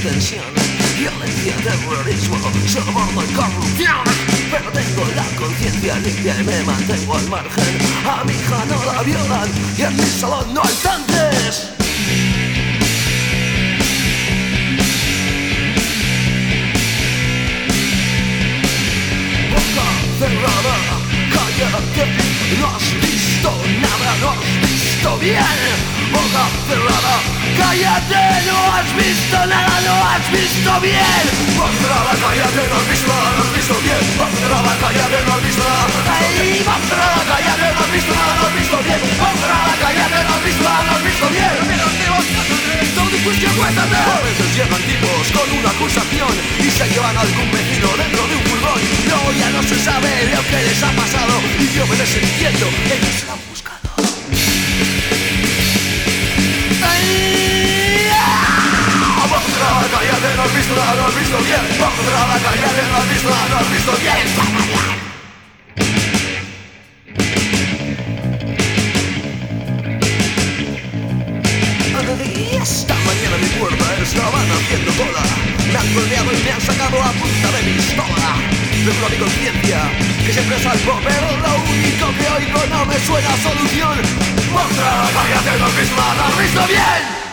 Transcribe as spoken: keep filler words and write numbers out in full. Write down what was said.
tensión, violencia, terrorismo, soborno y corrupción. Pero tengo la conciencia limpia y me mantengo al margen. A mi hija no la violan y en mi salón no hay tanques. Boca cerrada, cállate, no has visto nada, no has visto bien. Boca cerrada, cállate, no has visto nada, no has visto bien. Boca cerrada, cállate, no has visto nada, no has visto bien. Boca cerrada, cállate, no has visto nada. Ay, boca cerrada, cállate, no has visto nada, no has visto bien. Boca cerrada, cállate, no has visto nada, no has visto bien. Todo en cuestión, cuéntate. A veces llegan tipos con una acusación y se llevan a algún vecino dentro de un furgón. No, ya no se sabe lo que les ha pasado y yo me les entiendo, ellos se lo han buscado. Boca cerrada, cállate, no has visto nada, no has visto bien. Boca cerrada, cállate, no has visto nada, no has visto bien. Y esta mañana mi puerta estaban haciendo cola. Me han golpeado y me han sacado a punta de pistola. Tengo mi conciencia que siempre salvo, pero lo único que oigo no me suena a solución. Boca cerrada, cállate, no has visto nada, no has visto bien.